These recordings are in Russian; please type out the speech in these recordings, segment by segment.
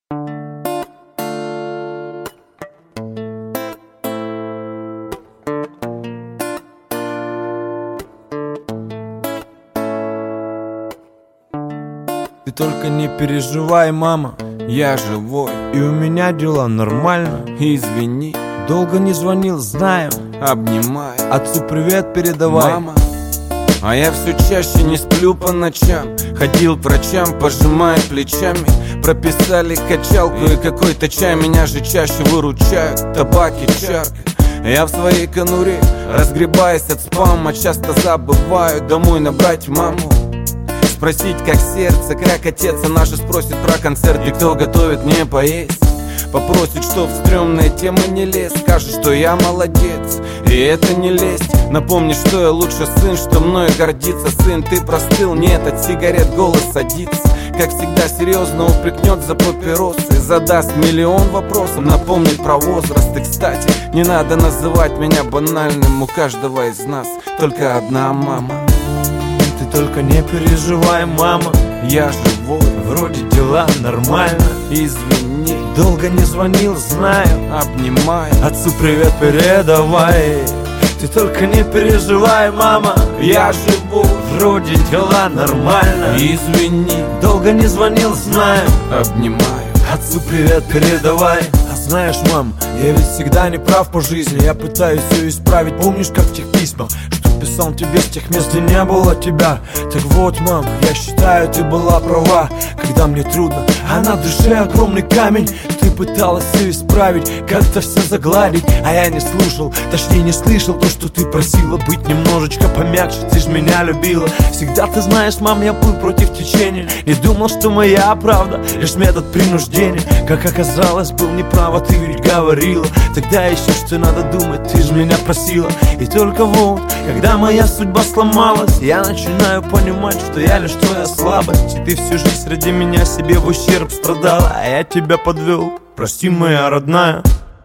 Ты только не переживай, мама, я живой, и у меня дела нормально. Извини, долго не звонил, знаю, обнимаю. Отцу привет передавай, мама. А я все чаще не сплю по ночам. Ходил к врачам, пожимая плечами. Прописали качалку и какой-то чай. Меня же чаще выручают табак и чарка. Я в своей конуре, разгребаясь от спама, часто забываю домой набрать маму. Спросить, как сердце, как отец, она же спросит про концерт. И кто готовит мне поесть. Попросит, что в стрёмные темы не лез. Скажет, что я молодец, и это не лезть. Напомни, что я лучше сын, что мною гордится. Сын, ты простыл, нет, от сигарет голос садится. Как всегда серьезно упрекнет за папиросы. Задаст миллион вопросов, напомнит про возраст. И, кстати, не надо называть меня банальным. У каждого из нас только одна мама. Ты только не переживай, мама, я живой, вроде дела нормально. Извини, долго не звонил, знаю, обнимаю. Отцу привет передавай. Ты только не переживай, мама, я живой, вроде дела нормально. Извини, долго не звонил, знаю, обнимаю. Отцу привет передавай. А знаешь, мам, я ведь всегда не прав по жизни. Я пытаюсь все исправить, помнишь, как в тех письмах, что писал тебе с тех мест, где не было тебя. Так вот, мам, я считаю, ты была права, когда мне трудно, а на душе огромный камень. Ты пыталась все исправить, как-то все загладить, а я не слушал, точнее не слышал то, что ты просила быть немножечко помягче. Ты ж меня любила. Всегда ты знаешь, мам, я был против течения. Не думал, что моя правда лишь метод принуждения. Как оказалось, был неправа, ты ведь говорила тогда еще, что надо думать, ты ж меня просила. И только вот, когда моя судьба сломалась, я начинаю понимать, что я лишь твоя слабость. И ты всю жизнь ради меня себе в ущерб страдала, а я тебя подвел, прости, моя родная.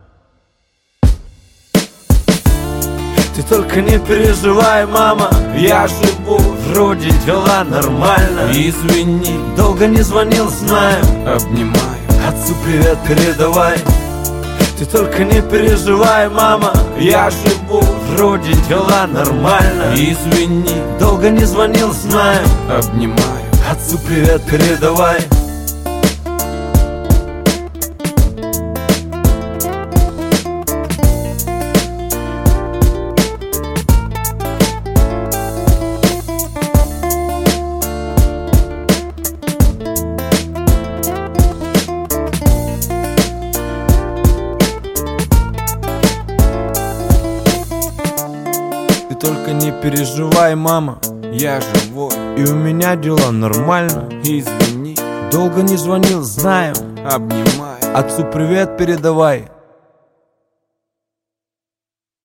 Ты только не переживай, мама, я живу, вроде дела нормально. Извини, долго не звонил, знаю, обнимаю. Отцу привет передавай. Ты только не переживай, мама, я живу, вроде дела нормально. Извини, долго не звонил, знаю, обнимаю. Отцу привет передавай. Ты только не переживай, мама, я живой, и у меня дела нормально. Извини, долго не звонил, знаю, обнимаю. Отцу привет передавай.